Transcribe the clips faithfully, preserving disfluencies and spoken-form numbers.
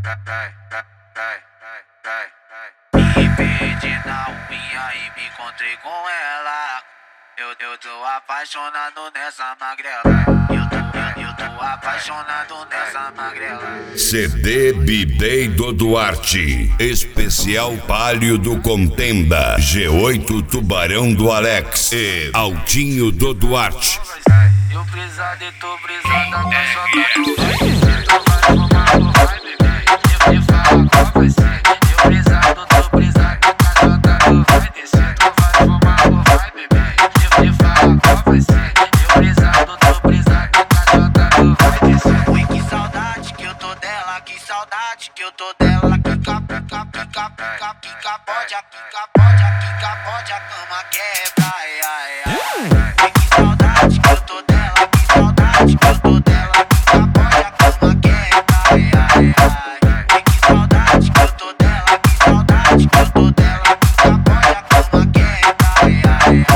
Me perdi na rua e me encontrei com ela. Eu, eu tô apaixonado nessa magrela. Eu tô, eu, eu tô apaixonado nessa magrela. C D B-Day do Duarte, especial Palio do Contenda, G oito Tubarão do Alex e Altinho do Duarte. Eu brisado e tô brisada, a caixota tu vai descer. Tu vai fumar ou vai beber? Eu me fala qual vai ser. Eu brisado, tô brisada, a caixota tu vai descer. Tu vai fumar ou vai beber? Eu me fala qual vai ser. Eu brisado, tô brisada, a caixota tu vai descer. Ui, que saudade que eu tô dela, que saudade que eu tô dela. Quica, pica, pica, pica, pica, pode, a quica, pode, a quica, pode, a cama quebra, ai, ai, ai. Que saudade que eu tô dela, que saudade que eu tô dela. Quica, pode, a cama quebra, ai, ai, ai. Que saudade que eu tô dela, que saudade que eu tô dela. Quica, pode, a cama quebra, ai, ai,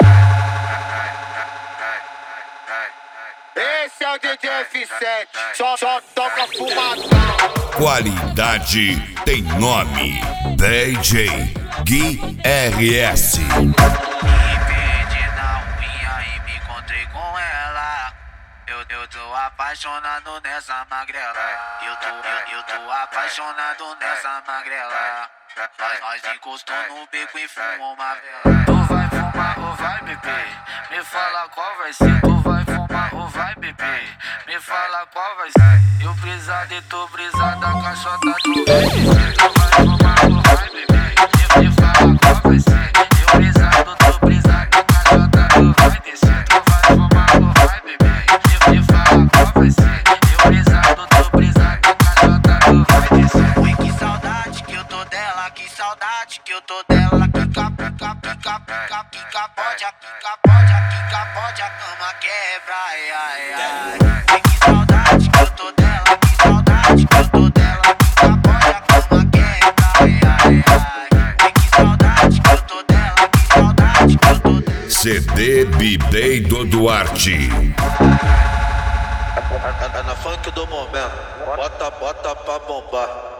ai. Esse é o D J F sete, só, só toca fumaça. Qualidade tem nome, D J Gui R S. Me perdi na rua e me encontrei com ela. Eu, eu tô apaixonado nessa magrela. Eu tô, eu, eu tô apaixonado nessa magrela. Nós, nós encostou no beco e fumou uma vela. Tu vai fumar ou vai beber? Me fala qual vai ser. Tu vai fumar ou vai beber? Me fala qual vai ser. Eu brisado e tô brisada, a caixota tu vai descer. Tu vai fumar ou vai beber? Me, me fala qual vai ser. Eu brisado, tô brisada, a caixota tu vai descer. Tu vai fumar ou vai beber? Me, me fala qual vai ser. Eu brisado, tô brisada, a caixota tu vai descer. Ui, que saudade que eu tô dela, que saudade que eu tô dela. Pica, pica, pica, pica, pica, pode, a pica, pode, a pica, pode, a cama quebra, ai, ai, ai. Que saudade que eu tô dela, que saudade que eu tô dela. Pica, pode, a cama quebra, ai, ai, ai. Que saudade que eu tô dela, que saudade que eu tô dela. C D B-Day do Duarte. É na funk do momento, bota, bota pra bombar.